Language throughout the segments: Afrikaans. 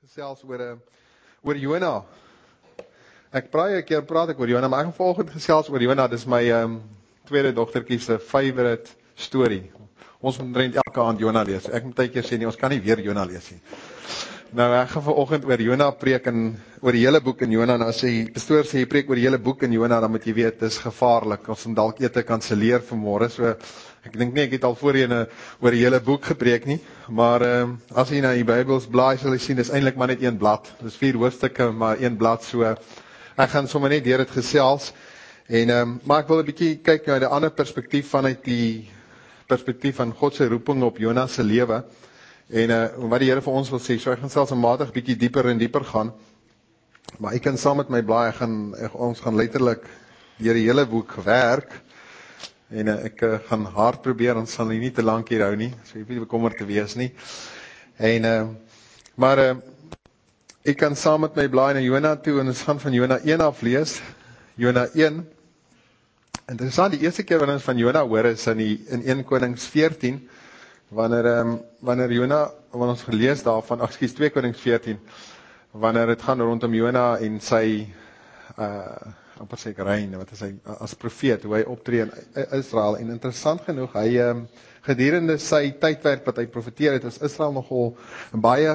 Gesels oor Jona. Baie keer praat ek oor Jona, maar ek gaan vanoggend gesels oor Jona. Dis my tweede dogtertjie se favorite storie. Ons moet omtrent elke aand Jona lees. Ek moet baie keer sê nee, ons kan nie weer Jona lees nie. Nou ek gaan vanoggend oor Jona preek en oor die hele boek in Jona. Nou as die pastoor sê jy preek oor die hele boek in Jona, dan moet jy weet dis gevaarlik. Ons moet dalk eers kanselleer vanmôre. So ek dink nie ek het al voorheen oor die hele boek gepreek nie, maar as jy na die Bybels blaai sal jy sien dis eintlik maar net een blad. Dis 4 hoofstukke maar een blad, so ek gaan sommer net deur dit gesels en maar ek wil 'n bietjie kyk na 'n ander perspektief vanuit die perspektief van God se roeping op Jona se lewe en wat die Here vir ons wil sê. So ek gaan selfs 'n matig bietjie dieper en dieper gaan. Maar ek kan saam met my blaai, ons gaan letterlik deur die hele boek werk. En ek gaan hard probeer, ons sal nie te lank hier hou nie, so jy hoef nie bekommerd te wees nie. Maar ek kan saam met my blaai na Jona toe, en ons gaan van Jona 1 af lees, Jona 1. Interessant, die eerste keer wanneer ons van Jona hoor is in 1 Konings 14, wanneer Jona, wanneer ons gelees daarvan, 2 Konings 14, wanneer het gaan rondom Jona en sy amper sê rein, wat is hy, as profeet, hoe hy optree in Israel, en interessant genoeg, hy gedurende sy tydperk wat hy profeteer het, is Israel nogal baie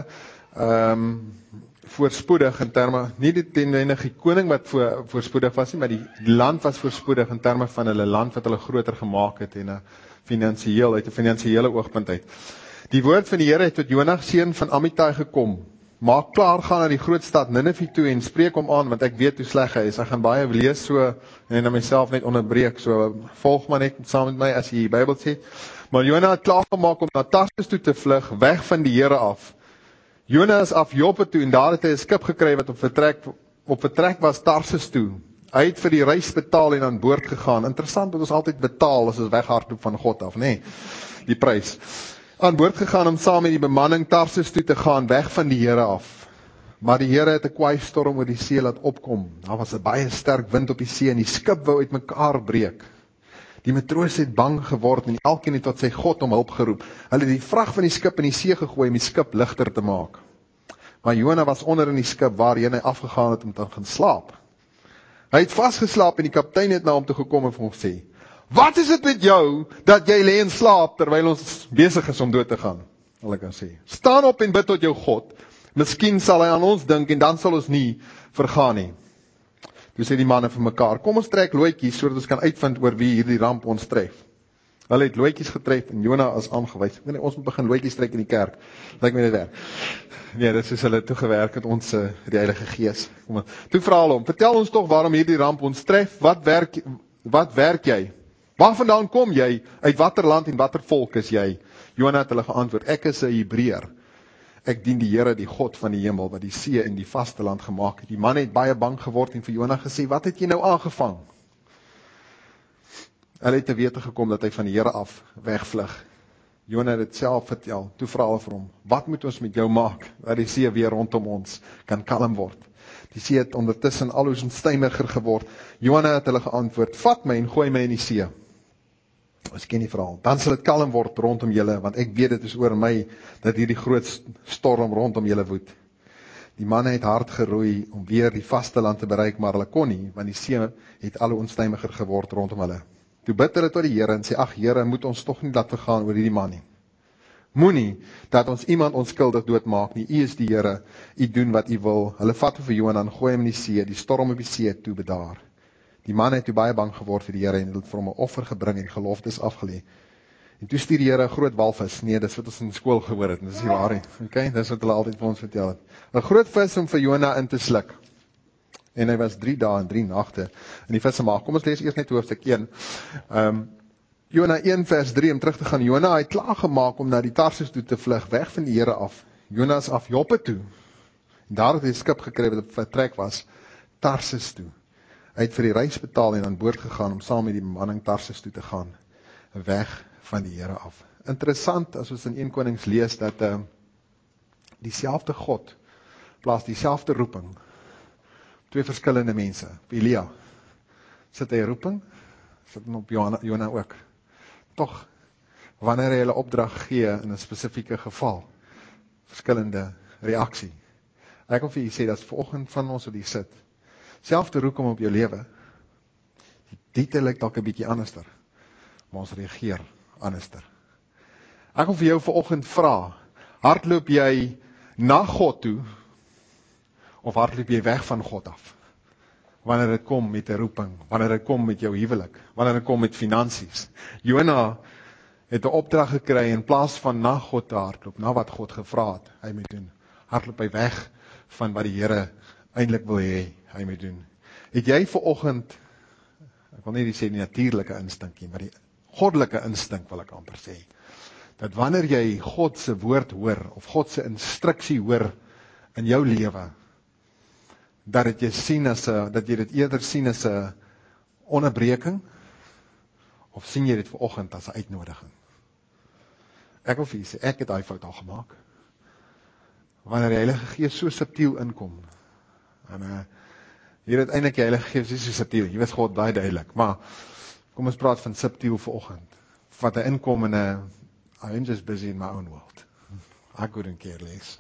voorspoedig in terme, nie die enige koning wat voorspoedig was nie, maar die land was voorspoedig in terme van hulle land wat hulle groter gemaak het, en uit 'n finansiële oogpunt uit. Die woord van die Here het tot Jona, seun van Amittai gekom: maak klaar, gaan na die groot stad Ninive toe en spreek hom aan, want ek weet hoe sleg hy is. Ek gaan baie lees so en na myself net onderbreek, so volg maar net saam met my as jy die Bybel sê. Maar Jona het klaargemaak om na Tarsus toe te vlug, weg van die Here af. Jona is af Joppe toe en daar het hy 'n skip gekry wat op vertrek was Tarsus toe. Hy het vir die reis betaal en aan boord gegaan. Interessant dat ons altyd betaal as ons weghardloop van God af, nê? Die prys. Aan boord gegaan om saam met die bemanning Tarsus toe te gaan, weg van die Here af. Maar die Here het 'n kwaai storm oor die see laat opkom. Daar was 'n baie sterk wind op die see en die skip wou uitmekaar breek. Die matrose het bang geword en elkeen het tot sy God om hulp geroep. Hulle het die vrag van die skip in die see gegooi om die skip ligter te maak. Maar Jona was onder in die skip waarheen hy afgegaan het om te gaan slaap. Hy het vasgeslaap en die kaptein het na hom toe gekom en vir hom gesê: wat is dit met jou, dat jy lê en slaap, terwyl ons besig is om dood te gaan? Hulle kan sê, staan op en bid tot jou God, miskien sal hy aan ons dink, en dan sal ons nie vergaan nie. Toe sê die manne vir mekaar, kom ons trek looitjies, sodat ons kan uitvind oor wie hierdie ramp ons tref. Hulle het looitjies getref, en Jona is aangewys. Ons moet begin looitjies trek in die kerk, lyk my dit werk. Nee, dit is soos hulle toegewerk het ons, die Heilige Gees. Toe vra hulle hom, vertel ons toch waarom hierdie ramp ons tref, wat werk jy? Waarvandaan kom jy? Uit watter land en watter volk is jy? Jona het hulle geantwoord, ek is 'n Hebreër. Ek dien die Here, die God van die hemel, wat die see en die vasteland gemaak het. Die man het baie bang geword en vir Jona gesê, wat het jy nou aangevang? Hulle het te wete gekom dat hy van die Here af wegvlug. Jona het dit self vertel. Toe vra hulle vir hom, wat moet ons met jou maak, dat die see weer rondom ons kan kalm word? Die see het ondertussen al hoe onstuimiger geword. Jona het hulle geantwoord, vat my en gooi my in die see. Ons ken die verhaal. Dan sal dit kalm word rondom julle, want ek weet dit is oor my dat hierdie groot storm rondom julle woed. Die manne het hard geroei om weer die vasteland te bereik, maar hulle kon nie, want die see het al hoe onstuimiger geword rondom hulle. Toe bid hulle tot die Here en sê, ag Here, moet ons tog nie laat vergaan oor hierdie man nie. Moenie dat ons iemand onskuldig doodmaak nie. U is die Here, u doen wat u wil. Hulle vat vir Jona en gooi hom in die see, die storm op die see toe bedaar. Die man het toe baie bang geword vir die Here en het vir hom 'n offer gebring en geloftes afgelê. En toe stuur die Here 'n groot walvis. Nee, dis wat ons in skool gehoor het, dis nie waar nie. Okay, dis wat hulle altyd vir ons vertel het. 'n groot vis om vir Jona in te sluk. En hy was 3 dae en 3 nagte in die vismaag. Kom ons lees eers net hoofstuk 1. Jona 1 vers 3, om terug te gaan. Jona het klaargemaak om na die Tarsus toe te vlug, weg van die Here af. Jona is af Joppe toe. En daar het hy 'n skip gekry wat op vertrek was, Tarsus toe. Hy het vir die reis betaal en aan boord gegaan om saam met die bemanning Tarsus toe te gaan, weg van die Here af. Interessant as ons in 1 Konings lees dat dieselfde God plaas dieselfde roeping, 2 verskillende mense. Op Elia sit hy roeping, sit hom op Jona ook. Tog, wanneer hy hulle opdrag gee in 'n spesifieke geval, verskillende reaksie. Ek wil vir julle sê, dat vanoggend van ons wat hier sit, selfde roekom op jou lewe, die titel lyk dalk 'n bietjie anderster, maar ons reageer anderster. Ek wil vir jou vanoggend vra, hardloop jy na God toe, of hardloop jy weg van God af? Wanneer dit kom met 'n roeping, wanneer dit kom met jou huwelik, wanneer dit kom met finansies. Jona het 'n opdrag gekry, in plaas van na God te hardloop, na wat God gevra het, hy moet doen. Hardloop hy weg van wat die Here eintlik wil hê, hy moet doen. Het jy vanoggend, ek wil nie sê die natuurlike instink nie, maar die goddelike instink wil ek amper sê, dat wanneer jy God se woord hoor, of God se instruksie hoor in jou lewe, dat jy dit eerder sien as 'n onderbreking, of sien jy dit vanoggend as 'n uitnodiging? Ek wil vir julle sê, ek het daai fout al gemaak. Wanneer die Heilige Gees so subtiel inkom, en hier het eintlik die Heilige Gees nie so subtiel, jy weet God baie duidelik, maar kom ons praat van subtiel vanoggend, wat hy inkom in I'm just busy in my own world. I couldn't care less.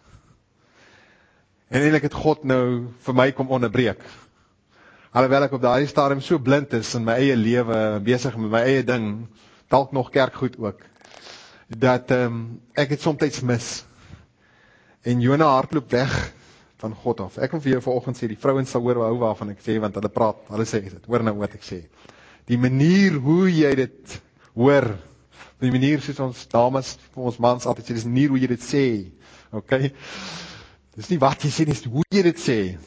En eintlik het God nou vir my kom onderbreek. Alhoewel ek op daardie stadium so blind is in my eie lewe, besig met my eie ding, dalk nog kerkgoed ook, dat ek het soms mis. En Jona hardloop weg van God af. Ek wil vir jou vanoggend sê, die vrouens sal hoor waarvan ek sê, want hulle sê dit, hoor nou wat ek sê. Die manier hoe jy dit hoor, die manier soos ons dames, ons mans altyd sê, dis die manier hoe jy dit sê, okay? Dis nie wat jy sê, dis hoe jy dit sê.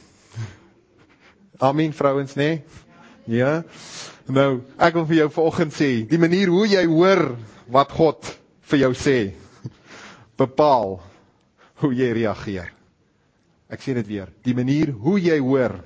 Amen, vrouens, nee? Ja? Nou, ek wil vir jou vanoggend sê, die manier hoe jy hoor wat God vir jou sê, bepaal hoe jy reageer. Ek sê dit weer, die manier hoe jy hoor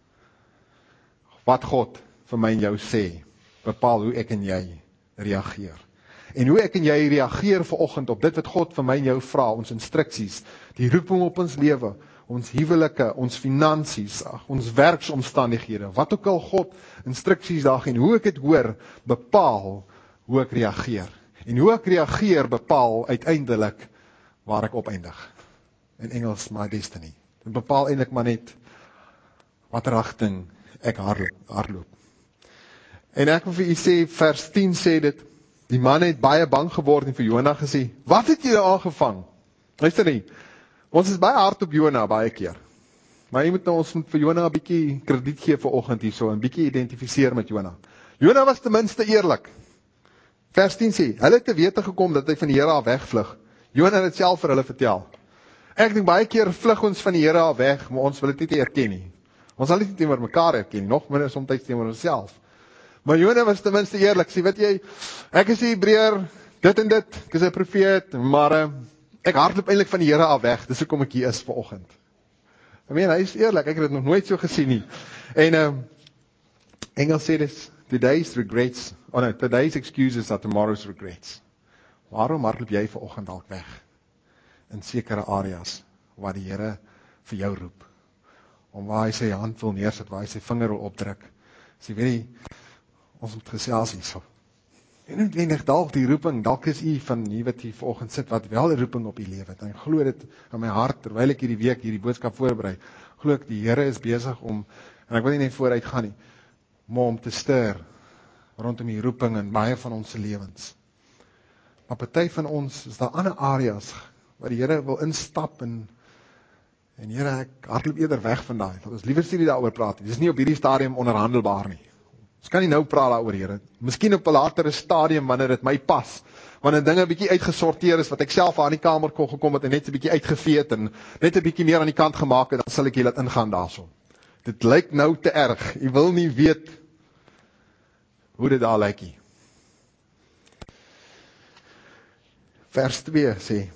wat God vir my en jou sê, bepaal hoe ek en jy reageer. En hoe ek en jy reageer vanoggend op dit wat God vir my en jou vra, ons instruksies, die roeping op ons lewe, ons huwelike, ons finansies, ons werksomstandighede, wat ook al God instruksies daar en hoe ek dit hoor, bepaal hoe ek reageer. En hoe ek reageer bepaal uiteindelik waar ek opeindig. In Engels, my destiny. Dit bepaal eintlik maar net watter rigting ek hardloop. En ek wil vir u sê, vers 10 sê dit, die man het baie bang geword en vir Jona gesê, wat het julle aangevang? Luister nie, ons is baie hard op Jona baie keer. Maar ons moet vir Jona 'n bietjie krediet gee vanoggend hierso, 'n bietjie identifiseer met Jona. Jona was ten minste eerlik. Vers 10 sê, hulle het te wete gekom dat hy van die Here af wegvlug. Jona het dit self vir hulle vertel. Ek dink baie keer vlug ons van die Here af weg, maar ons wil dit nie erken nie. Ons sal dit nie teenoor mekaar erken nie, nog minder soms teenoor onsself. Maar Jona was ten minste eerlik. Sê, weet jy, ek is 'n Hebreër, dit en dit, ek is 'n profeet, maar ek hardloop eintlik van die Here af weg. Dis hoekom ek hier is vanoggend. Hy is eerlik, ek het dit nog nooit so gesien nie. En Engels sê dit, today's excuses are tomorrow's regrets. Waarom hardloop jy vanoggend dalk weg? In sekere areas waar die Here vir jou roep. Om waar hy sy hand wil neersit, waar hy sy vinger wil opdruk. Sê, weet jy, ons moet gesels hierso. En noodwendig dalk die roeping, dalk is u van hier wat hier vanoggend sit, wat wel 'n roeping op u lewe het. En ek glo dit in my hart, terwyl ek hierdie week hierdie boodskap voorberei, glo ek die Here is besig om, en ek wil nie net vooruit gaan nie, maar om te stuur rondom die roeping in baie van ons lewens. Maar party van ons is daar ander areas waar die Here wil instap en Here, ek hardloop eerder weg van daai. Ons liewer nie daaroor praat nie. Dis nie op hierdie stadium onderhandelbaar nie. Ons kan nie nou praat daaroor, Here. Miskien op 'n latere stadium wanneer dit my pas. Wanneer dinge bietjie uitgesorteer is wat ek self aan die kamer kon gekom het en net 'n bietjie uitgevee het en net 'n bietjie meer aan die kant gemaak het, dan sal ek julle laat ingaan daarso. Dit lyk nou te erg. Jy wil nie weet hoe dit daar lyk nie. Vers 2 sê,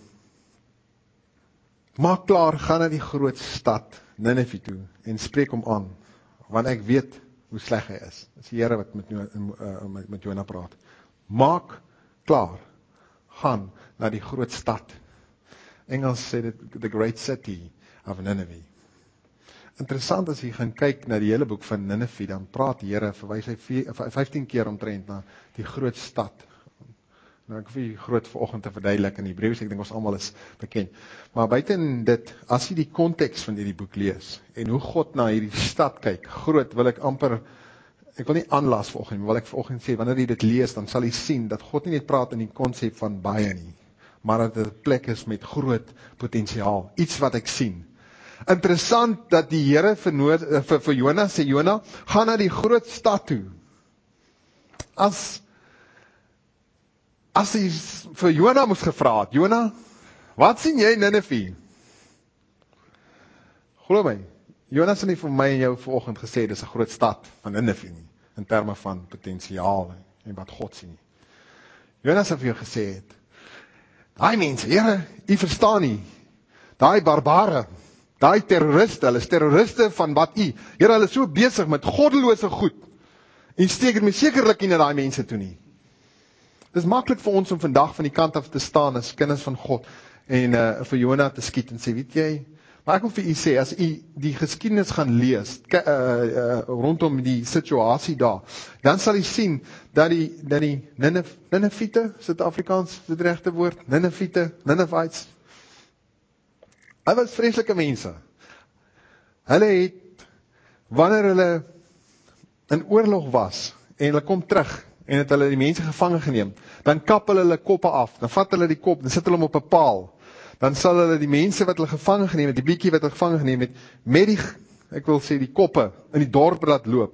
maak klaar, gaan na die groot stad, Ninive toe, en spreek hom aan, want ek weet hoe sleg hy is. Dit is die Here wat met Jona praat. Maak klaar, gaan na die groot stad. Engels sê dit, the great city of Nineveh. Interessant as jy gaan kyk na die hele boek van Ninive, dan praat die Here, verwys hy 15 keer omtrent na die groot stad. Nou, ek hoef nie groot vanoggend te verduidelik in Hebreëus, ek dink ons almal is bekend. Maar buiten dit, as jy die konteks van hierdie boek lees, en hoe God na hierdie stad kyk, groot, wil ek wil nie aanlas vanoggend, maar wil ek vanoggend sê, wanneer jy dit lees, dan sal jy sien, dat God nie net praat in die konsep van baie nie, maar dat dit 'n plek is met groot potensiaal, iets wat ek sien. Interessant dat die Here vir Jona sê, Jona, gaan na die groot stad toe. As hy vir Jona moes gevra het, Jona, wat sien jy in Ninive? Glo my, Jona het nie vir my en jou vanoggend gesê, dis 'n groot stad van Ninive nie, in terme van potensiaal en wat God sien nie. Jona het vir jou gesê het, daai mense, Here, u verstaan nie, daai barbare, daai terroriste, hulle is terroriste van wat u, Here, hulle is so besig met goddelose goed, en steek my sekerlik nie na daai mense toe nie. Dit is maklik vir ons om vandag van die kant af te staan as kinders van God, en vir Jona te skiet en sê, weet jy, maar ek wil vir u sê, as u die geskiedenis gaan lees, rondom die situasie daar, dan sal u sien, dat die Ninevite, Suid-Afrikaans, is dit regte woord, Ninevites, hulle was vreeslike mense. Hulle het, wanneer hulle in oorlog was, en hulle kom terug, en het hulle die mense gevange geneem, dan kap hulle koppe af, dan vat hulle die kop, dan sit hulle hom op 'n paal, dan sal hulle die mense wat hulle gevange geneem het, die bietjie wat hulle gevange geneem het, met die, ek wil sê, die koppe, in die dorp laat loop.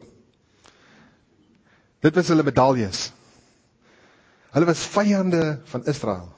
Dit was hulle medaljes. Hulle was vyande van Israel.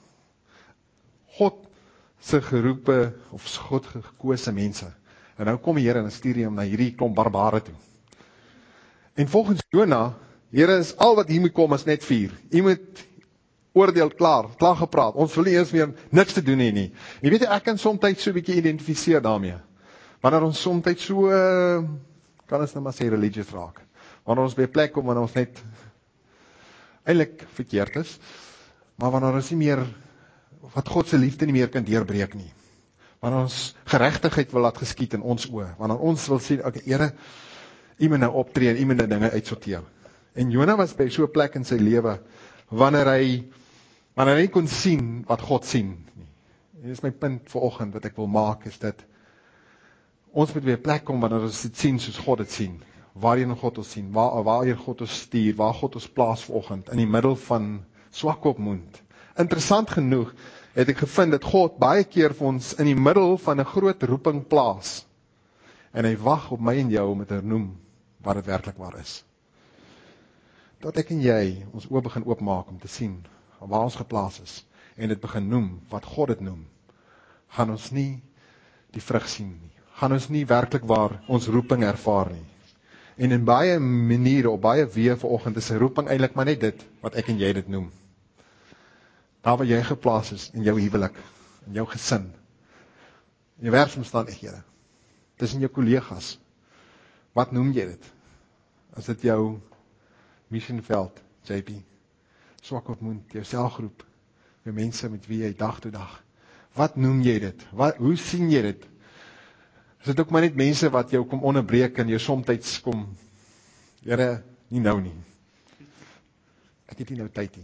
God se geroepe, of God gekose mense. En nou kom die Here en stuur hom na hierdie klomp barbare toe. En volgens Jona, Here, is al wat hier moet kom is net vuur. U moet oordeel klaar gepraat. Ons wil nie eers meer niks te doen hê nie. Jy weet, ek kan soms so 'n bietjie identifiseer daarmee. Wanneer ons soms so, kan ons nou maar sê religious raak. Wanneer ons by 'n plek kom wanneer ons net eintlik verkeerd is, maar wanneer ons nie meer wat God se liefde nie meer kan deurbreek nie. Wanneer ons geregtigheid wil laat geskied in ons oë, wanneer ons wil sê, okay, Here, u moet nou optree en u moet nou dinge uitsorteer. En Jona was by so 'n plek in sy lewe, wanneer hy nie kon sien wat God sien nie. En dit is my punt vanoggend wat ek wil maak, is dat ons moet by 'n plek kom wanneer ons dit sien soos God dit sien. Waarheen God ons sien, waarheen God ons stuur, waar God ons plaas vanoggend, in die middel van Swakopmund. Interessant genoeg het ek gevind dat God baie keer vir ons in die middel van 'n groot roeping plaas. En hy wag op my en jou om te noem wat dit werklik waar is. Dat ek en jy ons oë begin oopmaak om te sien waar ons geplaas is en dit begin noem wat God dit noem, gaan ons nie die vrug sien nie. Gaan ons nie werklik waar ons roeping ervaar nie. En in baie maniere, op baie weë vanoggend is 'n roeping eintlik maar net dit wat ek en jy dit noem. Daar waar jy geplaas is in jou huwelik, in jou gesin, in jou werksomstandighede, tussen jou kollegas. Wat noem jy dit? Is dit jou missionveld, JP, Swakopmund, jou selgroep, jou mense met wie jy dag tot dag? Wat noem jy dit? Hoe sien jy dit? Is dit ook maar net mense wat jou kom onderbreek en jou somtyds kom, Here, nie nou nie. Ek het nie nou tyd nie.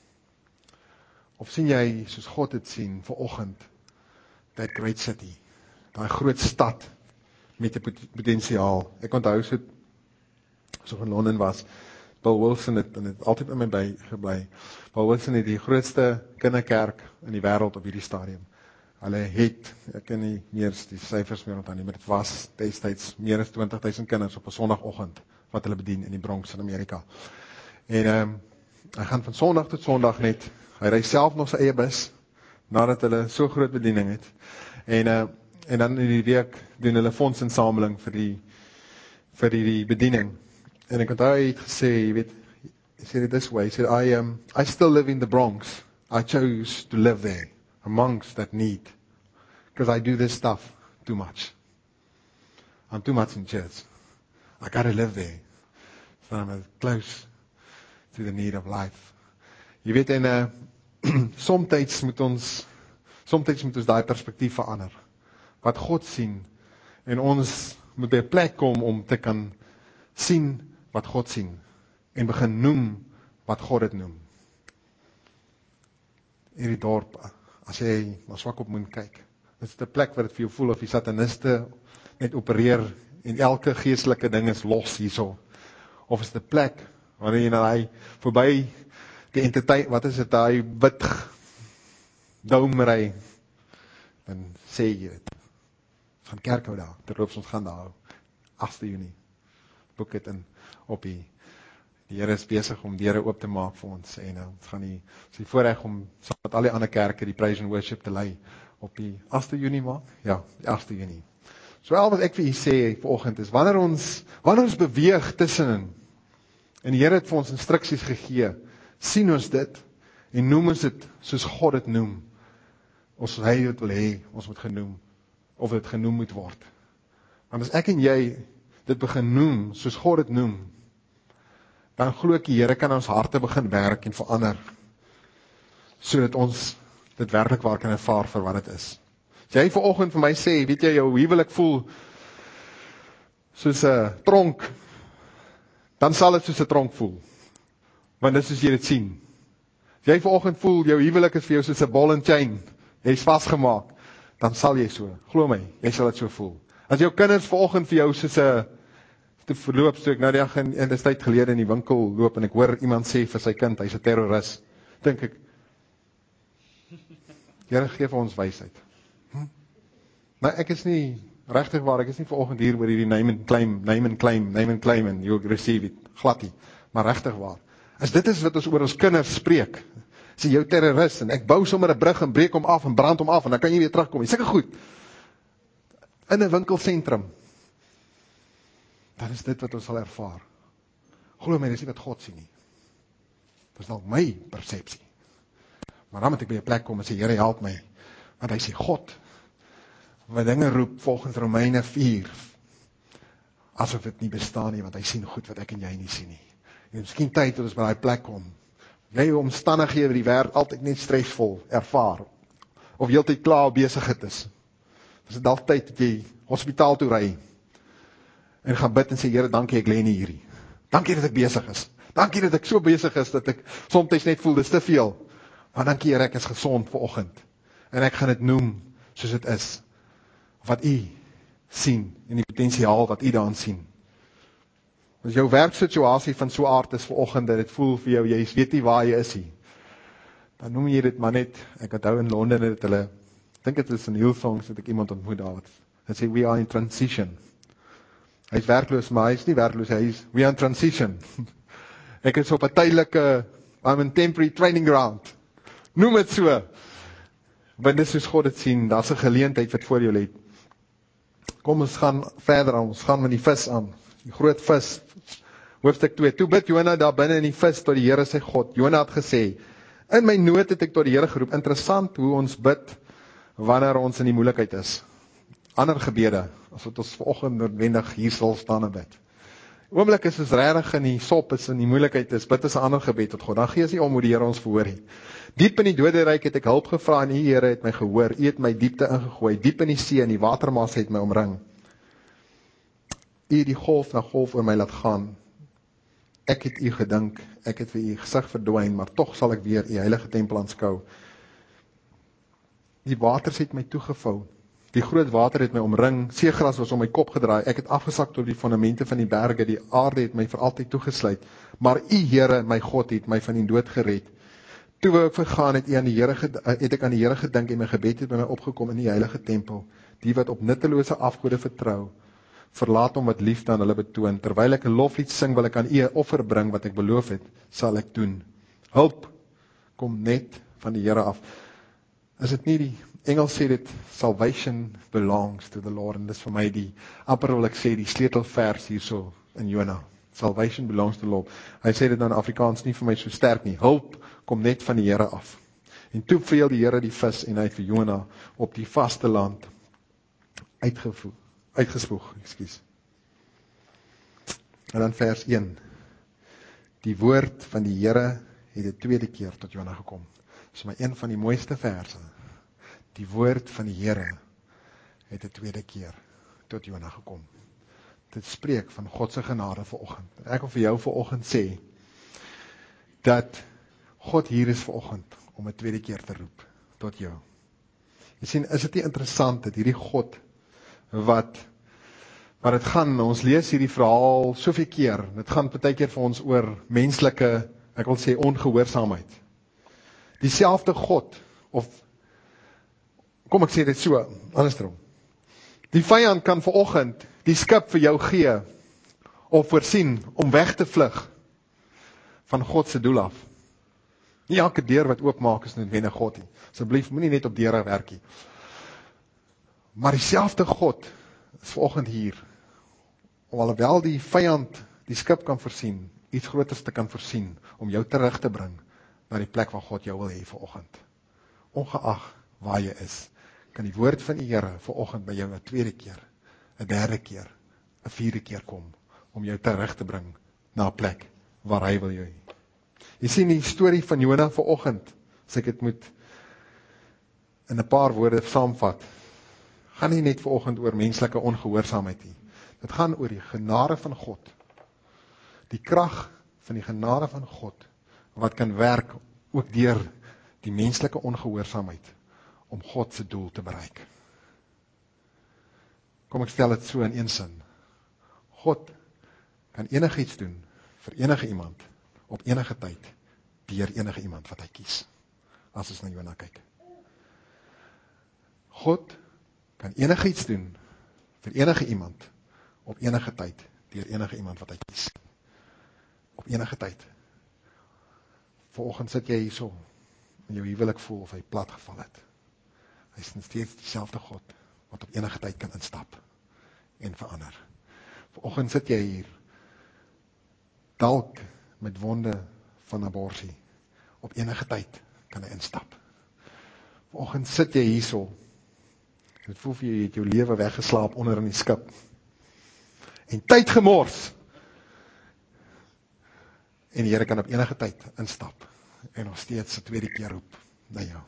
Of sien jy, soos God het sien, vanoggend, that great city, daai groot stad, met 'n potensiaal. Ek onthou so in Londen was, Paul Wilson het altyd in my by gebly. Paul Wilson het die grootste kinderkerk in die wêreld op hierdie stadium. Hulle het, ek kan nie meer die syfers meer onthou nie, maar dit was destyds meer as 20,000 kinders op 'n Sondagoggend wat hulle bedien in die Bronx in Amerika. En hy gaan van Sondag tot Sondag net, hy ry self nog sy eie bus, nadat hulle so groot bediening het. En dan in die week doen hulle fondsinsameling vir die bediening. En ek onthou hy het gesê, jy weet, he said it this way, he said, I still live in the Bronx. I chose to live there, amongst that need, because I do this stuff too much. I'm too much in church. I gotta live there, so I'm close to the need of life. Jy weet, en soms moet ons daai perspektief verander. Wat God sien, en ons moet by 'n plek kom om te kan sien wat God sien, en begin noem wat God dit noem. hierdie dorp, as jy na Swakopmund kyk, is dit 'n plek waar dit vir jou voel of die sataniste net opereer en elke geestelike ding is los hierso. Of is dit 'n plek wanneer jy na hy verby die entiteit, wat is dit, daai wit doumry, dan sê jy dit. Ons gaan kerk hou daar, terloops ons gaan daar hou. 8 Junie, boek dit in op die Here is besig om deure oop te maak vir ons, en ons gaan die voorreg om saam met al die ander kerke die praise and worship te lei op die 8 Junie maak? Ja, die 8 Junie. So al wat ek vir u sê vanoggend is, wanneer ons beweeg tussenin, en die Here het vir ons instruksies gegee, sien ons dit, en noem ons dit soos God dit noem, ons hy dit wil hê, ons moet genoem, of dit genoem moet word. Want as ek en jy dit begin noem, soos God dit noem, dan glo ek die Here kan ons harte begin werk en verander, sodat ons dit werklik waar kan ervaar vir wat dit is. As jy vanoggend vir my sê, weet jy, jou huwelik voel soos 'n tronk, dan sal dit soos 'n tronk voel, want dit is soos jy dit sien. As jy vanoggend voel, jou huwelik is vir jou soos 'n ball and chain, jy is vasgemaak, dan sal jy so, glo my, jy sal dit so voel. As jou kinders vanoggend vir jou soos 'n te verloop, so ek nou die dag in 'n tyd gelede in die winkel loop, en ek hoor iemand sê vir sy kind, hy's 'n terroris, dink ek, Here gee vir ons wysheid. Maar ek is nie, regtig waar, ek is nie vanoggend hier oor hierdie name and claim, and you'll receive it, glad nie, maar regtig waar. As dit is wat ons oor ons kinders spreek, sê jou terroris, en ek bou sommer 'n brug en breek hom af en brand hom af, en dan kan jy weer terugkom, sulke goed, in 'n winkelsentrum, dan is dit wat ons sal ervaar. Glo my, dis nie wat God sien nie. Dis dalk my persepsie. Maar dan moet ek by 'n plek kom en sê, Here help my, want hy sê God, wat dinge roep volgens Romeine 4, asof dit nie bestaan nie, want hy sien goed wat ek en jy nie sien nie. En miskien tyd dat ons by daai plek kom, jy omstandighede die wêreld altyd net stresvol ervaar, of heeltyd klaar of besigheid is. Dis dit dalk tyd dat jy hospitaal toe ry, en gaan bid en sê, Here, dankie ek lê nie hierdie. Dankie dat ek besig is. Dankie dat ek so besig is, dat ek soms net voel, dis te veel. Maar dankie Here, ek is gesond vanoggend. En ek gaan dit noem, soos dit is. Wat u sien, en die potensiaal wat u daarin sien. As jou werksituasie van so aard is vanoggend, dat dit voel vir jou, jy weet nie waar jy is nie, dan noem jy dit maar net, ek onthou in Londen, het hulle, ek dink dit is in Hillsong, dat ek iemand ontmoet daar, het sê, we are in transition. Hy is werkloos, maar hy is nie werkloos, hy is, we are in transition. Ek is op 'n tydelike, I'm in temporary training ground. Noem dit so. Want dis soos God dit sien, daar's 'n geleentheid wat voor jou lê. Kom ons gaan verder aan, ons gaan met die vis aan. Die groot vis, hoofstuk 2. Toe bid Jona daar binne in die vis tot die Here sy God. Jona het gesê, in my nood het ek tot die Here geroep. Interessant hoe ons bid wanneer ons in die moeilikheid is. Ander gebede, as wat ons vanoggend noodwendig hier sal staan en bid. Oomblik is ons regtig in die sop is, in die moeilikheid is, bid is 'n ander gebed tot God. Dan gee ons nie om hoe die Here ons verhoor nie. Diep in die doderyk het ek hulp gevra en u Here het my gehoor. U het my diepte ingegooi, diep in die see en die watermasse het my omring. U het die golf na golf oor my laat gaan. Ek het u gedink, ek het vir u gesig verdwyn, maar tog sal ek weer u heilige tempel aanskou. Die waters het my toegevou. Die groot water het my omring, seegras was om my kop gedraai, ek het afgesak tot die fondamente van die berge, die aarde het my vir altyd toegesluit, maar u Here, my God, het my van die dood gered. Toe wou ek vergaan, het ek aan die Here gedink en my gebed het by my opgekom in die heilige tempel, die wat op nuttelose afgode vertrou, verlaat hom wat liefde aan hulle betoon, terwyl ek 'n loflied sing, wil ek aan u 'n offer bring, wat ek beloof het, sal ek doen. Hulp kom net van die Here af. Is dit nie die Engels sê dit, salvation belongs to the Lord, en dis vir my die, amper wil ek sê, die sleutelvers hierso in Jona. Salvation belongs to the Lord. Hy sê dit dan in Afrikaans nie vir my so sterk nie. Hulp kom net van die Here af. En toe vreel die Here die vis en hy het vir Jona op die vaste land uitgespoeg. En dan vers 1. Die woord van die Here het 'n tweede keer tot Jona gekom. Dis maar een van die mooiste verse. Die woord van die Here het 'n tweede keer tot Jona gekom. Dit spreek van God se genade vanoggend. Ek wil vir jou vanoggend sê dat God hier is vanoggend om 'n tweede keer te roep tot jou. Jy sien, is dit nie interessant dat hierdie God wat dit gaan, ons lees hierdie verhaal soveel keer, dit gaan partykeer vir ons oor menslike, ek wil sê ongehoorsaamheid. Dieselfde God, of kom ek sê dit so, andersom. Die vyand kan vanoggend die skip vir jou gee, of voorsien om weg te vlug van God se doel af. Nie elke deur wat oopmaak is noodwendig God nie. Asseblief, moenie net op deure werk nie. Maar dieselfde God is vanoggend hier, om alhoewel die vyand die skip kan voorsien, iets groters te kan voorsien, om jou terug te bring na die plek waar God jou wil hê vanoggend. Ongeag waar jy is, kan die woord van die Here vanoggend by jou 'n tweede keer, 'n derde keer, 'n vierde keer kom, om jou terug te bring na 'n plek waar hy wil jou hê. Jy sien die storie van Jona vanoggend, as ek dit moet in 'n paar woorde saamvat, gaan nie net vanoggend oor menslike ongehoorsaamheid nie. Dit gaan oor die genade van God. Die krag van die genade van God, wat kan werk ook deur die menslike ongehoorsaamheid, om God se doel te bereik. Kom ek stel dit so in een sin. God kan enigiets doen vir enige iemand, op enige tyd, deur enige iemand wat hy kies. As ons na Jona kyk. God kan enigiets doen vir enige iemand, op enige tyd, deur enige iemand wat hy kies. Op enige tyd. Vanoggend sit jy hierso, en jou huwelik voel of hy plat geval het. Hy is nog steeds dieselfde God, wat op enige tyd kan instap, en verander. Vanoggend sit jy hier, dalk met wonde van aborsie, op enige tyd kan hy instap. Vanoggend sit jy hierso, en het voel vir jy het jou lewe weggeslaap onder in die skip, en tyd gemors, en die Here kan op enige tyd instap, en nog steeds 'n tweede keer roep na jou.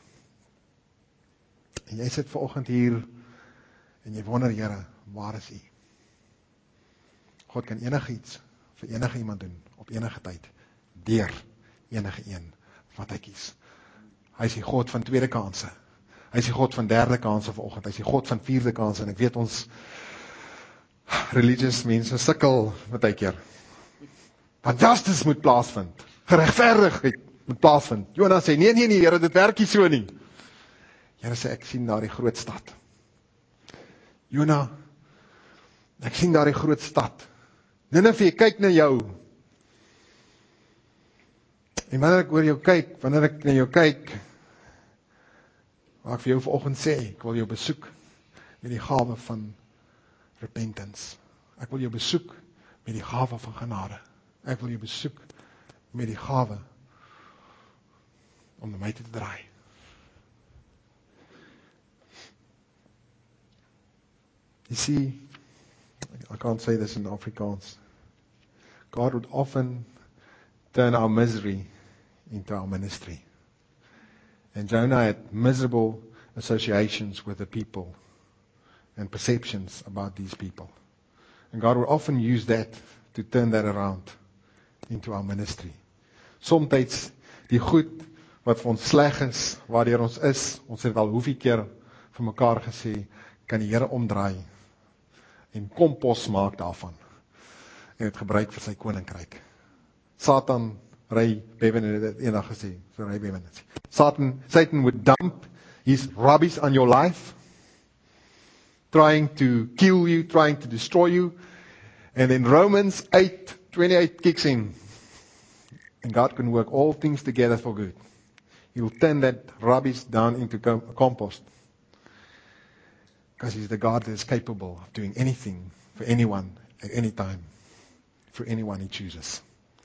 En jy sit vanoggend hier, en jy wonder, Here, waar is U? God kan enigiets vir enige iemand doen, op enige tyd, deur enige een wat hy kies. Hy is die God van tweede kanse. Hy is die God van derde kanse vanoggend. Hy is die God van vierde kanse. En ek weet ons religious mense sukkel baie keer. Want justice moet plaasvind. Geregverdigheid moet plaasvind. Jona sê, nee, Here, dit werk nie so nie. Here sê, ek sien daar die groot stad. Jona, ek sien daar die groot stad. Nineve, kyk na jou. En wanneer ek oor jou kyk, wanneer ek na jou kyk, waar ek vir jou vanoggend sê, ek wil jou besoek met die gawe van repentance. Ek wil jou besoek met die gawe van genade. Ek wil jou besoek met die gawe om na my te draai. You see, I can't say this in Afrikaans. God would often turn our misery into our ministry. And Jonah had miserable associations with the people and perceptions about these people. And God will often use that to turn that around into our ministry. Somtyds die goed wat vir ons sleg is, waardeur ons is, ons het al hoeveel keer vir mekaar gesê, kan die Here omdraai en kompos maak daarvan en het gebruik vir sy koninkryk. Satan Ray Bevan het dit eendag gesê, so Ray Bevan het sê, Satan would dump his rubbish on your life, trying to kill you, trying to destroy you, and then Romans 8:28 kicks in, and God can work all things together for good. He will turn that rubbish down into compost, because He's the God that is capable of doing anything for anyone at any time, for anyone He chooses.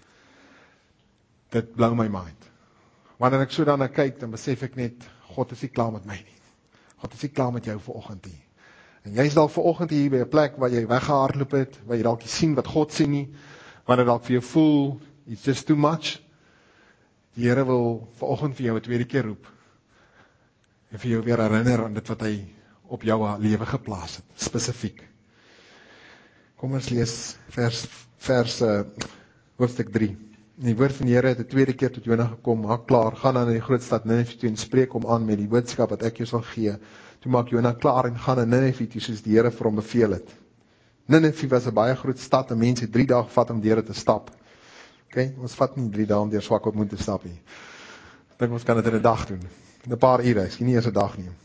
Dit blou my mind. Wanneer ek so daarna kyk, dan besef ek net, God is nie klaar met my nie. God is nie klaar met jou vanoggend nie. En jy is dalk vanoggend hier by 'n plek waar jy weggehardloop het, waar jy dalk nie sien wat God sien nie, wanneer dalk vir jou voel, it's just too much. Die Here wil vanoggend vir jou 'n tweede keer roep, en vir jou weer herinner aan dit wat hy op jou lewe geplaas het, spesifiek. Kom ons lees hoofstuk 3. En die woord van die Here het 'n tweede keer tot Jona gekom, maak klaar, gaan dan na die groot stad Ninive toe en spreek hom aan met die boodskap wat ek jou sal gee. Toe maak Jona klaar en gaan na Ninive toe soos die Here vir hom beveel het. Ninive was 'n baie groot stad en mense het 3 dae gevat om deur dit te stap. Okay, ons vat nie 3 dae om deur Swakopmund te stap nie. Ek dink ons kan dit in 'n dag doen. In 'n paar ure, nie eens 'n dag nie.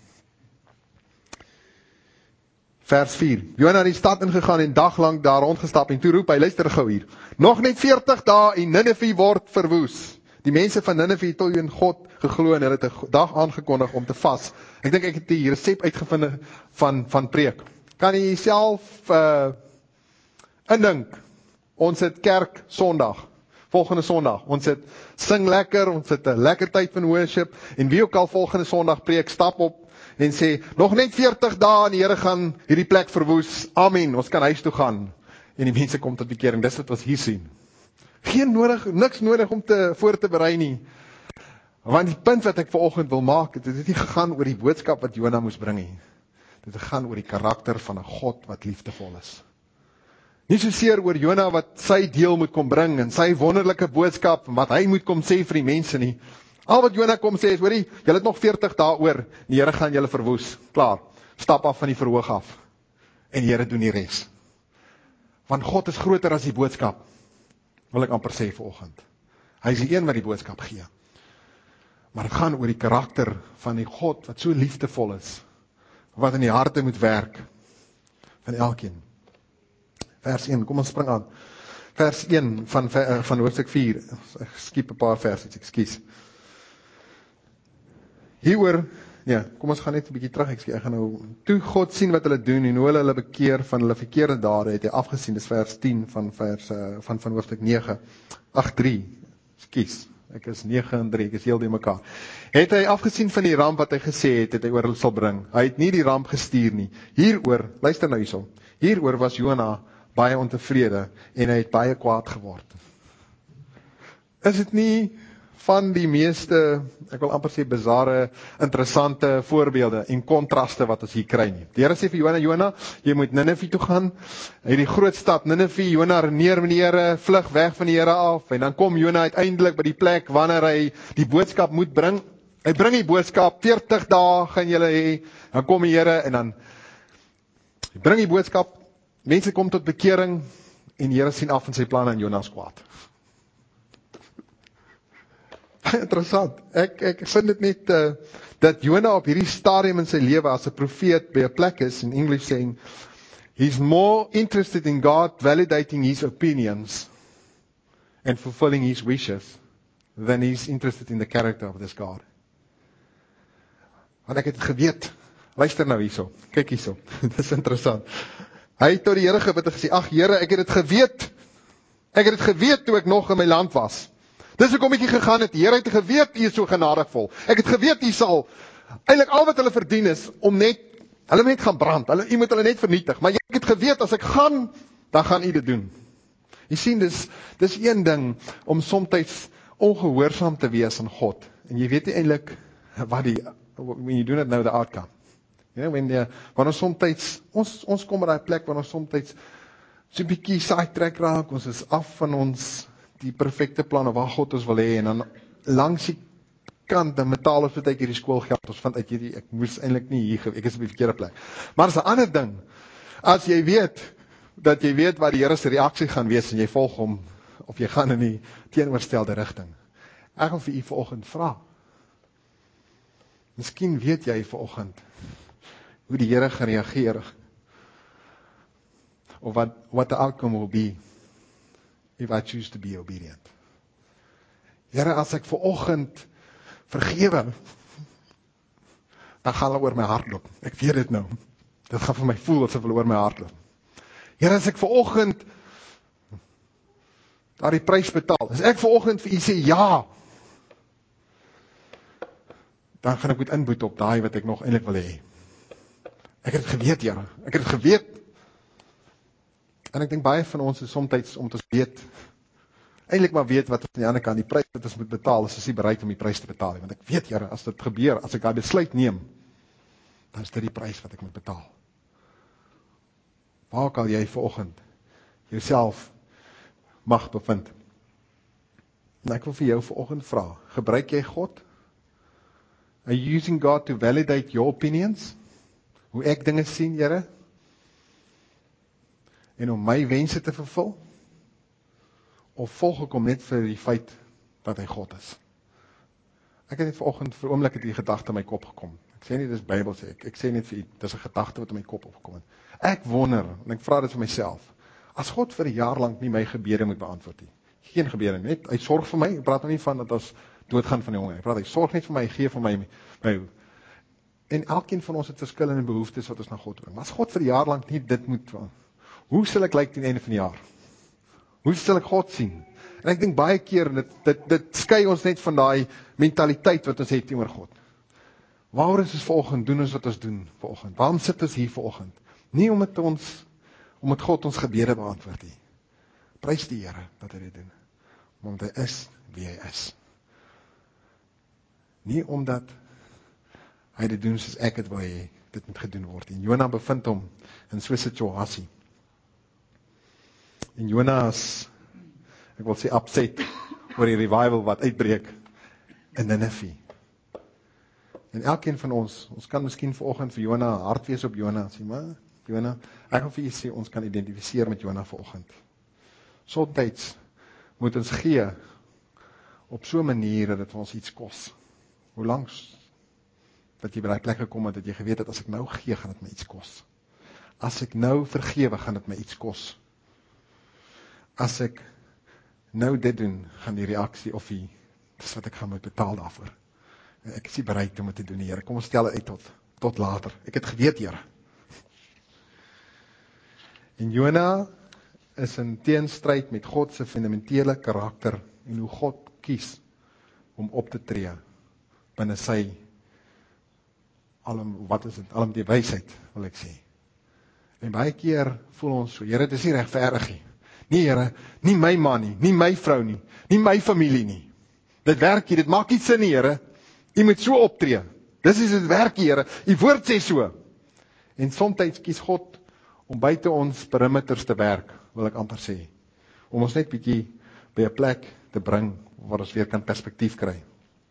Vers 4. Jona het die stad ingegaan en daglang daar rondgestap en toe roep hy, luister gou hier. Nog net 40 dae en Ninive word verwoes. Die mense van Ninive het tot in God geglo en hulle het 'n dag aangekondig om te vas. Ek dink ek het die resep uitgevind van preek. Kan jy self indink? Ons het kerk Sondag, volgende Sondag. Ons het sing lekker, ons het 'n lekker tyd van worship en wie ook al volgende Sondag preek, stap op en sê, nog net 40 dae en die Here gaan hierdie plek verwoes. Amen, ons kan huis toe gaan. En die mense kom tot bekering, dis wat ons hier sien. Niks nodig om voor te berei nie. Want die punt wat ek vanoggend wil maak, dit het nie gegaan oor die boodskap wat Jona moes bring nie. Dit het gegaan oor die karakter van 'n God wat liefdevol is. Nie soseer oor Jona wat sy deel moet kom bring en sy wonderlike boodskap wat hy moet kom sê vir die mense nie. Al wat Jona kom sê is, hoorie, julle het nog 40 dae oor, die Here gaan julle verwoes. Klaar, stap af van die verhoog af. En die Here doen die res. Want God is groter as die boodskap, wil ek amper sê vanoggend. Hy is die een wat die boodskap gee. Maar het gaan oor die karakter van die God wat so liefdevol is, wat in die harte moet werk van elkeen. Vers 1, kom ons spring aan. Vers 1 van hoofstuk 4, ek skiep 'n paar versies, ekskuus. Hieroor, ja, kom ons gaan net 'n bietjie terug, ek gaan nou, toe God sien wat hulle doen en hoe hulle bekeer van hulle verkeerde dade, het hy afgesien, dis vers 10 van hoofstuk 9, 8:3, ekskuus, ek is 9 en 3, ek is heel die mekaar. Het hy afgesien van die ramp wat hy gesê het hy oor hulle sal bring. Hy het nie die ramp gestuur nie. Hieroor, luister nou hierso, hieroor was Jona baie ontevrede en hy het baie kwaad geword. Is dit nie van die meeste, ek wil amper sê bizarre, interessante voorbeelde en kontraste wat ons hier kry nie. Die Here sê vir Jona, jy moet Ninive toe gaan, hierdie groot stad Ninive, Jona reneer met die Here, vlug weg van die Here af, en dan kom Jona uiteindelik by die plek wanneer hy die boodskap moet bring. Hy bring die boodskap, 40 dae gaan julle hê, dan kom die Here en dan hy bring die boodskap, mense kom tot bekering en die Here sien af van sy planne en Jona is kwaad. Interessant. Ek vind dit net dat Jona op hierdie stadium in sy lewe as 'n profeet by 'n plek is, in English saying, he's more interested in God validating his opinions and fulfilling his wishes than he's interested in the character of this God. Want ek het geweet, luister nou hierso, kyk hierso, dit is interessant. Hy het tot die Here gebid en gesê, ag Here, ek het dit geweet toe ek nog in my land was. Dis hoekom ek hier gegaan het, die Here het geweet, U is so genadigvol. Ek het geweet, U sal, eintlik al wat hulle verdien is, om hulle net gaan brand, U moet hulle net vernietig, maar ek het geweet, as ek gaan, dan gaan U dit doen. Jy sien, dis een ding, om soms ongehoorsaam te wees aan God, en jy weet nie eintlik, when you do not know the outcome. You know, wanneer ons soms, ons kom by daai plek, wanneer ons soms so 'n bietjie sidetrack raak, ons is af van ons, die perfekte plan of waar God ons wil hê, en dan langs die kant, dan betaal ons baie keer die skoolgeld, ons vind uit ek moes eintlik nie hier, ek is op die verkeerde plek. Maar is 'n ander ding, as jy weet, dat jy weet wat die Here se reaksie gaan wees, en jy volg hom, of jy gaan in die teenoorgestelde rigting. Ek wil vir u vanoggend vra, miskien weet jy vanoggend, hoe die Here gaan reageer, of what the outcome will be, if I choose to be obedient. Here, as ek vanoggend vergewe, dan gaan hulle oor my hart loop. Ek weet dit nou. Dit gaan vir my voel asof hulle oor my hart loop. Here, as ek vanoggend daar die prys betaal, as ek vanoggend vir u sê ja, dan gaan ek moet inboet op daai wat ek nog eintlik wil hê. Ek het geweet, Here. Ek het geweet. En ek dink baie van ons is soms om te weet, eintlik maar weet wat aan die ander kant, die prys wat ons moet betaal, is nie bereid om die prys te betaal. Want ek weet, Here, as dit gebeur, as ek daai besluit neem, dan is dit die prys wat ek moet betaal. Waar kan jy vanoggend jouself mag bevind? En ek wil vir jou vanoggend vra, gebruik jy God? Are you using God to validate your opinions? Hoe ek dinge sien, Here? En om my wense te vervul? Of volg ek hom net vir die feit dat hy God is? Ek het net vanoggend vir 'n oomblik het die gedagte in my kop gekom. Ek sê nie dis Bybel sê ek sê net vir u, dis 'n gedagte wat in my kop opgekom het. Ek wonder, en ek vra dit vir myself, as God vir 'n jaar lank nie my gebede moet beantwoord nie. Geen gebede, net hy sorg vir my. Ek praat nou nie van dat ons doodgaan van die honger. Ek praat hy sorg net vir my, hy gee vir my. En elkeen van ons het verskillende behoeftes wat ons na God bring. Maar as God vir 'n jaar lank nie dit moet, hoe sal ek lyk teen die einde van die jaar? Hoe sal ek God sien? En ek dink baie keer, dit skei ons net van daai mentaliteit wat ons het teenoor God. Waarom is ons vanoggend doen ons wat ons doen vanoggend? Waarom sit ons hier vanoggend? Nie omdat God ons gebede beantwoord nie. Prys die Here dat hy dit doen. Maar omdat hy is wie hy is. Nie omdat hy dit doen soos ek het wil hê dit moet gedoen word. En Jona bevind hom in so 'n situasie. En Jona is, ek wil sê upset oor die revival wat uitbreek in Nineve. En elkeen van ons kan miskien vanoggend vir Jona hard wees op Jona, sê maar, Jona, ek wil vir julle sê ons kan identifiseer met Jona vanoggend. Soms moet ons gee op so 'n manier dat dit vir ons iets kos. Hoe lank dat jy by daai plek gekom het dat jy geweet het as ek nou gee gaan dit my iets kos. As ek nou vergewe gaan dit my iets kos. As ek nou dit doen, gaan die reaksie of dis wat ek gaan moet betaal daarvoor. Ek is nie bereid om dit te doen, Here. Kom ons stel dit uit tot later. Ek het geweet, Here. En Jona is in teenstryd met God se fundamentele karakter en hoe God kies om op te tree binne sy alom die wysheid, wil ek sê. En baie keer voel ons so, Here, dit is nie regverdig nie. Nee, Here, nie my man nie, nie my vrou nie, nie my familie nie. Dit werk nie, dit maak nie sin nie, Here. U moet so optree. Dis is dit werk, Here. U woord sê so. En soms kies God om buite ons perimeters te werk, wil ek amper sê. Om ons net bietjie by 'n plek te bring waar ons weer kan perspektief kry.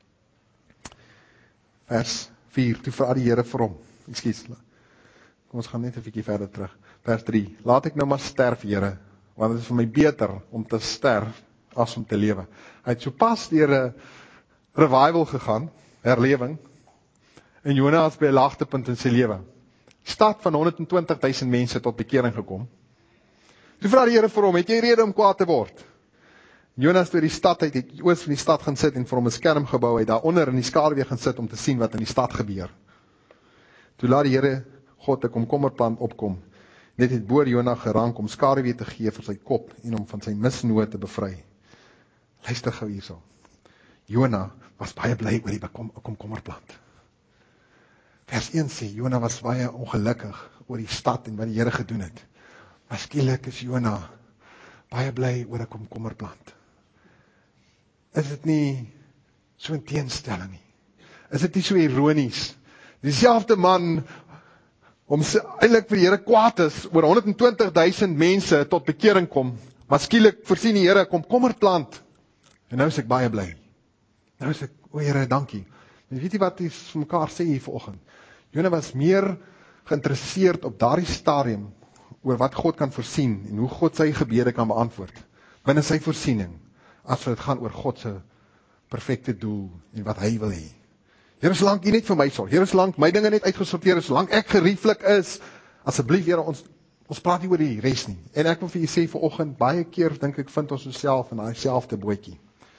Vers 4, toe vra die Here vir hom. Ekskuus. Kom ons gaan net 'n bietjie verder terug. Vers 3. Laat ek nou maar sterf, Here, want dit is vir my beter om te sterf as om te lewe. Hy het sopas deur 'n revival gegaan, herlewing, en Jona is by 'n laagtepunt in sy lewe. Stad van 120.000 mense tot bekering gekom. Toe vra die Here vir hom, het jy rede om kwaad te word? Jona het by die stad uit die oos van die stad gaan sit en vir hom 'n skerm gebou, hy daaronder in die skaduwee gaan sit om te sien wat in die stad gebeur. Toe laat die Here God 'n komkommerplant opkom. Net het boor Jona gerank om skaduwee te gee vir sy kop en om van sy misnood te bevry. Luister gou hierso. Jona was baie bly oor die komkommerplant. Vers 1 sê, Jona was baie ongelukkig oor die stad en wat die Here gedoen het. Maar skielik is Jona baie bly oor 'n komkommerplant. Is dit nie so 'n teenstelling nie? Is dit nie so ironies? Dieselfde man eintlik vir die Here kwaad is oor 120.000 mense tot bekering kom, maar skielik voorsien die Here 'n komkommerplant. En nou is ek baie bly. Nou is ek, o Here, dankie. En weet jy wat ons vir mekaar sê hier vanoggend? Jona was meer geïnteresseerd op daardie stadium oor wat God kan voorsien en hoe God sy gebede kan beantwoord binne sy voorsiening, as dit gaan oor God se perfekte doel en wat hy wil hê. Here, solank U net vir my sorg, Here, solank my dinge net uitgesorteer is, solank ek gerieflik is, asseblief Here, ons praat nie oor die res nie. En ek wil vir julle sê vanoggend, baie keer dink ek vind ons onsself in daai selfde bootjie.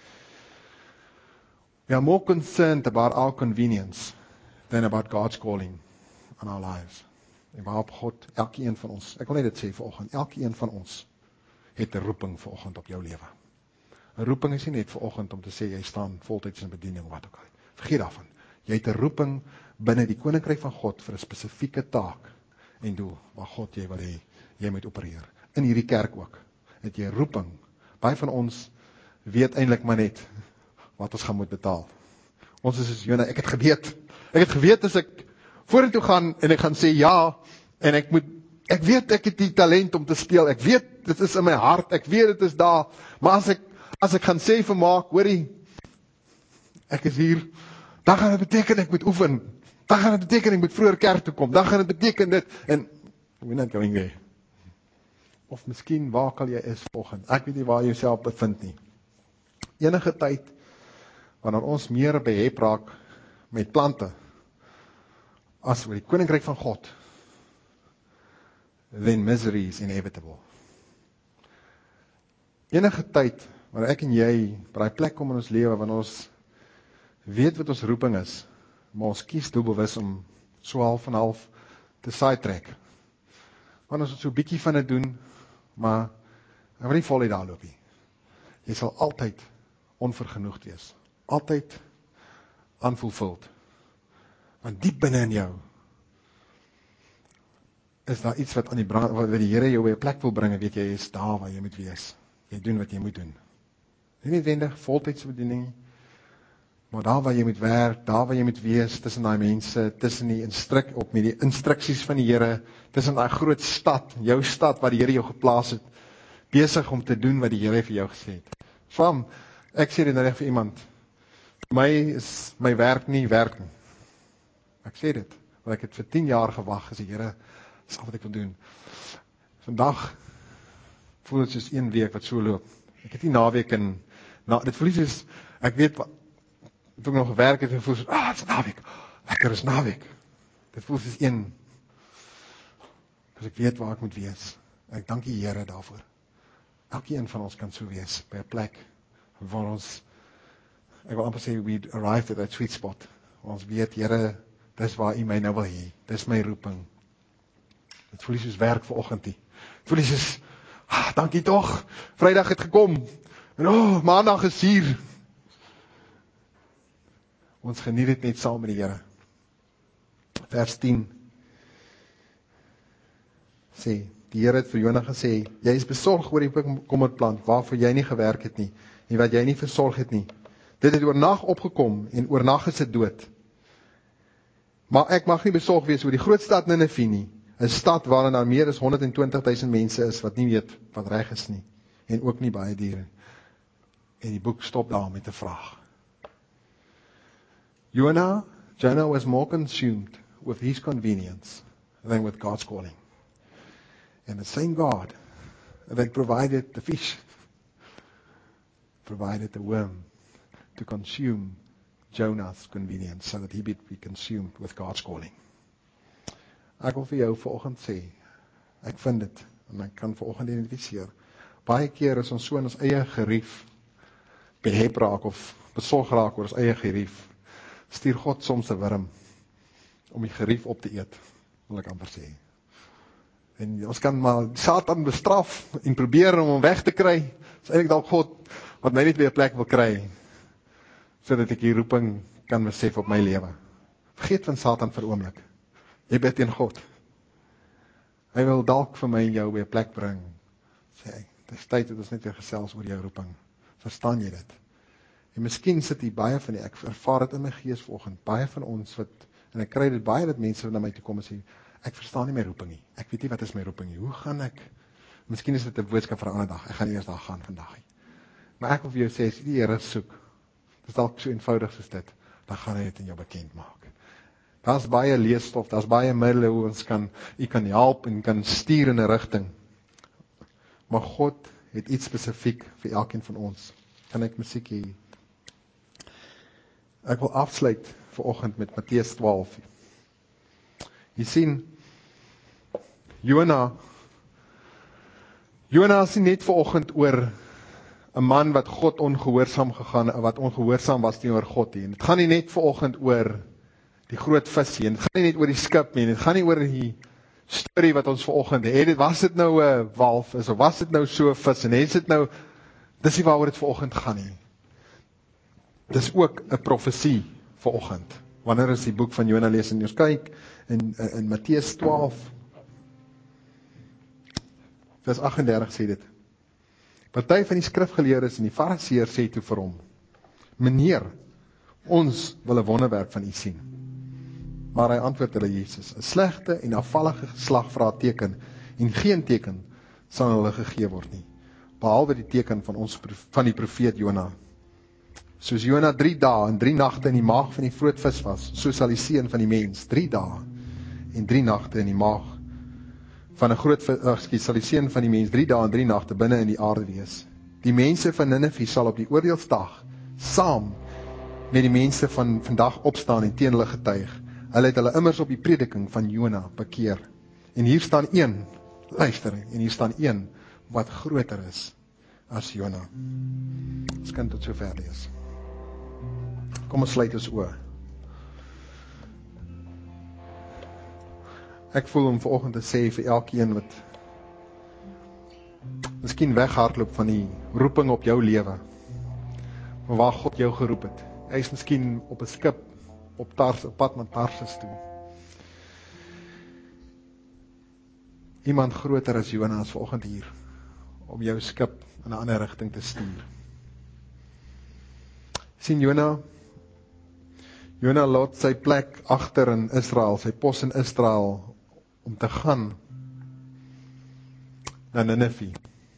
We are more concerned about our convenience than about God's calling on our lives. En waarop God, elkeen van ons, ek wil net dit sê vanoggend, elkeen van ons het 'n roeping vanoggend op jou lewe. 'n Roeping is nie net vanoggend om te sê jy staan voltyds in bediening of wat ook al. Vergeet daarvan. Jy het 'n roeping binne die koninkryk van God vir 'n spesifieke taak en doel waar God jy wil hê jy moet opereer. In hierdie kerk ook het jy 'n roeping. Baie van ons weet eintlik maar net wat ons gaan moet betaal. Ons is soos Jona, ek het geweet as ek vorentoe gaan en ek gaan sê ja, en ek weet ek het die talent om te speel, ek weet dit is in my hart, ek weet dit is daar, maar as ek As ek gaan sê vir Mark, hoorie, ek is hier, dan gaan dit beteken ek moet oefen. Dan gaan dit beteken ek moet vroeër kerk toe kom. Dan gaan dit beteken dit, en we're not going there. Of miskien waar kan jy is vanoggend. Ek weet nie waar jy jouself bevind nie. Enige tyd, wanneer ons meer behep raak met plante, as oor die koninkryk van God, then misery is inevitable. Enige tyd, wanneer ek en jy by die plek kom in ons lewe, wanneer ons weet wat ons roeping is, maar ons kies doelbewus om so half en half te sidetrack. Wanneer ons so 'n bietjie van dit doen, maar ek wil nie voluit daar loop nie. Jy sal altyd onvergenoegd wees. Altyd unfulfilled. Want diep binne in jou is daar iets wat aan die brand, wat die Here jou by 'n plek wil bring, en weet jy, is daar waar jy moet wees. Jy doen wat jy moet doen. Nie noodwendig voltydse bediening, maar daar waar jy moet werk, daar waar jy moet wees, tussen daai mense, tussen die op met die instruksies van die Here, tussen daai groot stad, jou stad waar die Here jou geplaas het, besig om te doen wat die Here vir jou gesê het. Fam, ek sê dit nou reg vir iemand, my is my werk nie. Ek sê dit, want ek het vir 10 jaar gewag, gesê, Here, dis al wat ek wil doen. Vandag voel dit soos 1 week wat so loop. Ek het nie naweek dit voel soos, ek weet wat, toe ek nog gewerk het, en voel soos, dit is naweek, lekker is naweek. Dit voel soos 1, as ek weet waar ek moet wees. Ek dank die Here daarvoor. Elkeen van ons kan so wees, by 'n plek, waar ons, ek wil amper sê, we arrived at that sweet spot. Ons weet, Here, dis waar U my nou wil hê, dis my roeping. Dit voel nie soos werk vanoggend nie. Dit voel nie soos, dankie tog, Vrydag het gekom, en Maandag is hier. Ons geniet dit net saam met die Here. Vers 10 sê, die Here het vir Jona gesê, jy is besorg oor die kommerplant, waarvoor jy nie gewerk het nie, en wat jy nie versorg het nie. Dit het oornag opgekom, en oornag is dit dood. Maar ek mag nie besorg wees oor die groot stad Ninive nie, 'n stad waarin daar meer as 120.000 mense is, wat nie weet wat reg is nie, en ook nie baie diere. En die boek stop daar met 'n vraag. Jonah was more consumed with his convenience than with God's calling. And the same God that provided the fish provided the worm to consume Jonah's convenience so that he would be consumed with God's calling. Ek wil vir jou vanoggend sê, ek vind dit, en ek kan vanoggend identifiseer, baie keer is ons so in ons eie gerief behep raak of besorg raak oor ons eie gerief, stuur God soms 'n wurm om die gerief op te eet, wil ek amper sê. En ons kan maar Satan bestraf en probeer om hom weg te kry. Dis eintlik dalk God wat my net weer 'n plek wil kry, sodat ek die roeping kan besef op my lewe. Vergeet van Satan vir 'n oomblik. Jy bid teen God. Hy wil dalk vir my en jou by 'n plek bring. Sê hy, dis tyd dat ons net weer gesels oor jou roeping. Verstaan jy dit? En miskien sit hier baie van die, ek ervaar dit in my gees vanoggend, baie van ons wat, en ek kry dit baie dat mense na my toe kom en sê, ek verstaan nie my roeping nie. Ek weet nie wat is my roeping nie. Hoe gaan ek? Miskien is dit 'n boodskap vir 'n ander dag. Ek gaan eers daar gaan vandag. Maar ek wil vir jou sê, as jy die Here soek, dis dalk so eenvoudig soos dit, dan gaan hy dit in jou bekend maak. Daar's baie leesstof, daar's baie middele hoe ons u kan help en kan stuur in 'n rigting. Maar God het iets spesifiek vir elkeen van ons. Kan ek musiek hê? Ek wil afsluit vanoggend met Matteus 12. Jy sien, Jonah is nie net vanoggend oor 'n man wat God ongehoorsaam wat ongehoorsaam was teenoor God nie. Dit gaan nie net vanoggend oor die groot vis nie, dit gaan nie net oor die skip nie, dit gaan nie oor die storie wat ons vanoggend het. Was dit nou 'n walvis of was dit nou so 'n vis en het dit nou, dis nie waaroor dit vanoggend gaan nie. Dis ook 'n profesie vanoggend. Wanneer ons die boek van Jonah lees en ons kyk in Matteus 12 vers 38 sê dit. Party van die skrifgeleerdes en die fariseërs sê toe vir hom, Meneer, ons wil 'n wonderwerk van u sien. Maar hy antwoord hulle Jesus, 'n slegte en afvallige geslag vra 'n teken, en geen teken sal hulle gegee word nie. behalwe die teken van die profeet Jona. Soos Jona 3 dae en 3 nagte in die maag van die groot vis was, so sal die seun van die mens 3 dae en 3 nagte in die maag van 'n groot vis, sal die seun van die mens 3 dae en 3 nagte binne in die aarde wees. Die mense van Ninive sal op die oordeelsdag saam met die mense van vandag opstaan en teen hulle getuig. Hulle het hulle immers op die prediking van Jona bekeer. En hier staan een, luister, en hier staan een wat groter is as Jona. Ons kan tot sover lees. Kom ons sluit ons oë. Ek voel om vanoggend te sê vir elkeen wat miskien weghardloop van die roeping op jou lewe, van waar God jou geroep het. Hy is miskien op 'n skip op pad na Tarsus toe. Iemand groter as Jona is vanoggend hier om jou skip in 'n ander rigting te stuur. Sien Jona laat sy plek agter in Israel, sy pos in Israel om te gaan na Ninive.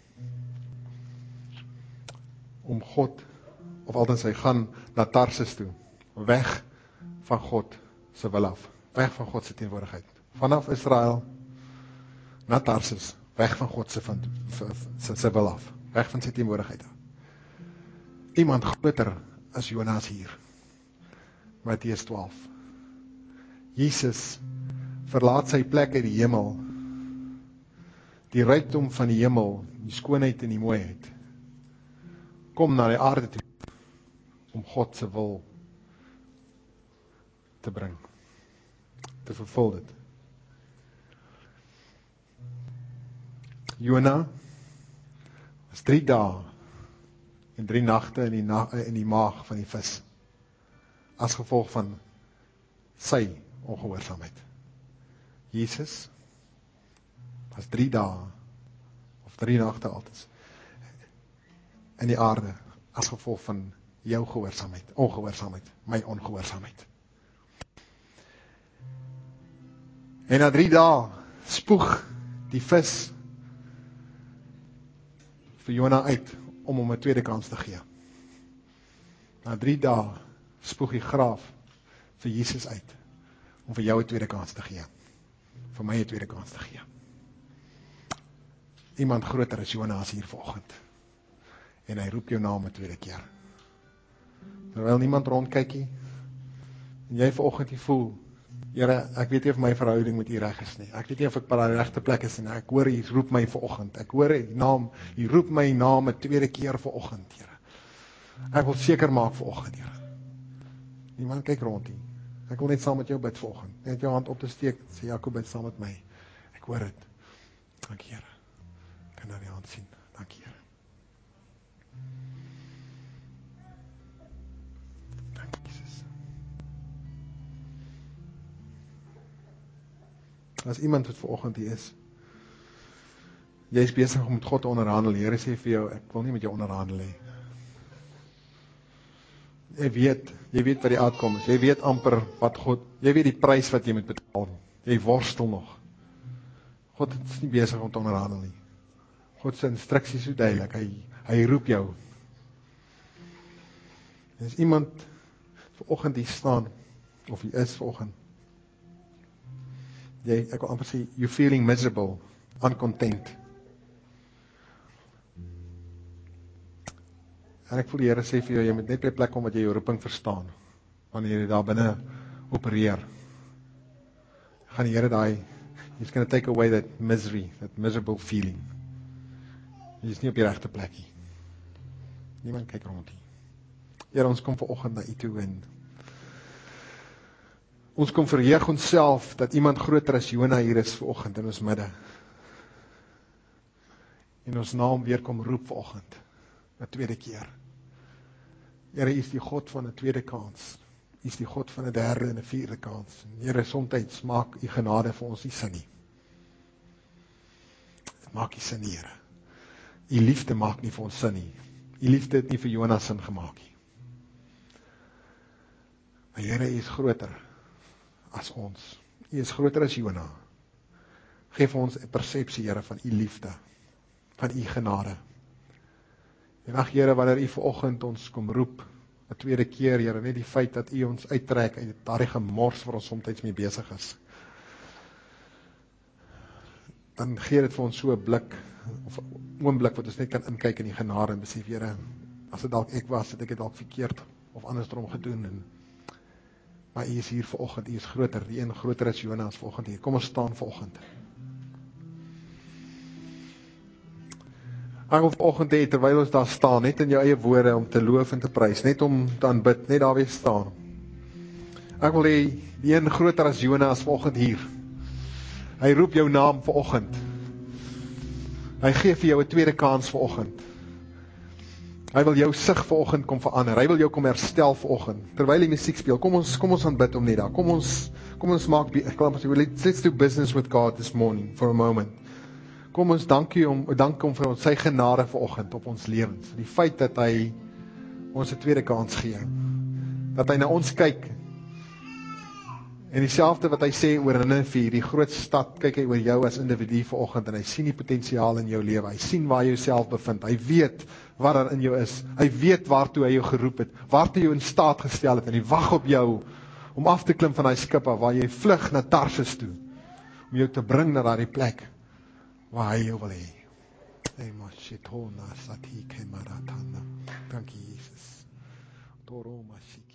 Om God, of althans hy gaan na Tarsus toe, weg van God se wil af, weg van God se teenwoordigheid. Vanaf Israel na Tarsus, weg van God se wil af, weg van sy teenwoordigheid af. Iemand groter as Jonas hier. Matteus 12. Jesus verlaat sy plek uit die hemel, die rykdom van die hemel, die skoonheid en die mooiheid, kom na die aarde toe, om God se wil te bring, te vervul dit. Jona was 3 dae en 3 nagte in die maag van die vis, as gevolg van sy ongehoorsaamheid. Jesus was 3 dae, of 3 nagte altyd, in die aarde, as gevolg van jou ongehoorsaamheid, my ongehoorsaamheid. En na 3 dae spoeg die vis vir Jona uit, om hom 'n tweede kans te gee. Na 3 dae spoeg die graaf vir Jesus uit, om vir jou 'n tweede kans te gee, vir my 'n tweede kans te gee. Iemand groter as Jona is hier vanoggend, en hy roep jou naam 'n tweede keer. Terwyl niemand rondkykie, en jy vanoggend hier voel, Here, ek weet nie of my verhouding met U reg is nie. Ek weet nie of ek by die regte plek is nie. Ek hoor U roep my vanoggend. Ek hoor U roep my naam 'n tweede keer vanoggend, Here. Ek wil seker maak vanoggend, Here. Niemand kyk rond nie. Ek wil net saam met jou bid vanoggend. Net jou hand op te steek, sê Jakob bid saam met my. Ek hoor dit. Dankie, Here. Ek kan nou die hand sien. Dankie, Here. Dankie, Jesus. As iemand wat vanoggend hier is, jy is besig om met God te onderhandel. Die Here sê vir jou, ek wil nie met jou onderhandel hê. Jy weet wat die uitkom is. Jy weet amper wat God, jy weet die prys wat jy moet betaal. Jy worstel nog. God is nie besig om te onderhandel nie. God se instruksies is so duidelik. Hy roep jou. En as iemand vanoggend hier staan, of hy is vanoggend, ek wil amper sê, you feeling miserable, uncontent. En ek voel die Here sê vir jou, jy moet net by 'n plek kom wat jy jou roeping verstaan, wanneer jy daar binne opereer. Gaan die Here he's going to take away that misery, that miserable feeling. Jy is nie op die regte plek nie. Niemand kyk rond nie. Here, ons kom vanoggend na U toe en ons kom verheug onsself dat iemand groter as Jona hier is vanoggend in ons midde. En ons naam weer kom roep vanoggend, 'n tweede keer. Here, U is die God van 'n tweede kans. U is die God van 'n derde en 'n vierde kans. Here, soms maak U genade vir ons nie sin nie. Dit maak nie sin nie, Here. U liefde maak nie vir ons sin nie. U liefde het nie vir Jona sin gemaak nie. Maar Here, U is groter as ons. U is groter as Jona. Geef ons 'n persepsie, Here, van U liefde, van U genade. En ag Here, wanneer U vanoggend ons kom roep, 'n tweede keer, Here, net die feit dat U ons uittrek uit daardie gemors waar ons soms mee besig is, dan gee dit vir ons so 'n blik, of 'n oomblik wat ons net kan inkyk in die genade en besef, Here, as dit dalk ek was, het ek dit dalk verkeerd of andersom gedoen, maar U is hier vanoggend, U is groter, die een groter as Jonas vanoggend hier. Kom ons staan vanoggend. Ek wil vanoggend hê, terwyl ons daar staan, net in jou eie woorde om te loof en te prys, net om te aanbid, net daar weer staan. Ek wil hê, die een groter as Jonas vanoggend hier. Hy roep jou naam vanoggend. Hy gee vir jou 'n tweede kans vanoggend. Hy wil jou sig vanoggend kom verander. Hy wil jou kom herstel vanoggend. Terwyl die musiek speel, kom ons aanbid hom net daar. Kom ons maak, let's do business with God this morning for a moment. Kom ons dank hom vir ons sy genade vanoggend op ons lewens. Die feit dat hy ons 'n tweede kans gee. Dat hy na ons kyk. En dieselfde wat hy sê oor Nineve, die groot stad, kyk hy oor jou as individu vanoggend en hy sien die potensiaal in jou lewe. Hy sien waar jy jouself bevind. Hy weet wat daar in jou is. Hy weet waartoe hy jou geroep het, waartoe jy in staat gestel het en hy wag op jou om af te klim van daai skip af waar jy vlug na Tarsus toe, om jou te bring na daardie plek waar hy jou wil hê. Dankie Jesus.